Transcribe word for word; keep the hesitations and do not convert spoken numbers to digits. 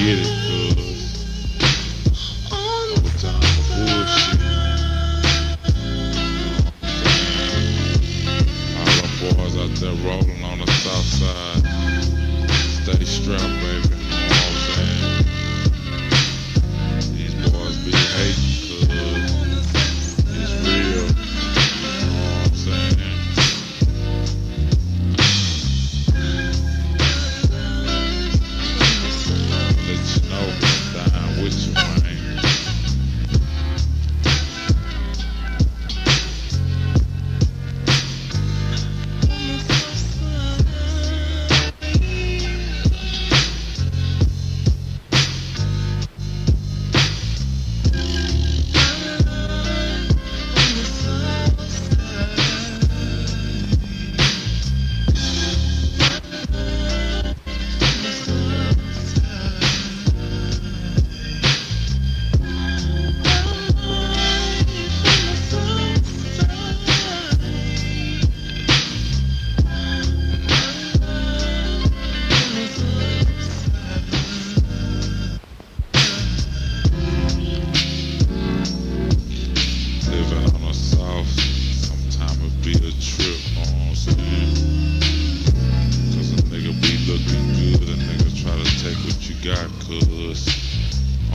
get it, cuz. No time for bullshit. All the boys out there rolling on the south side. Stay strapped, baby.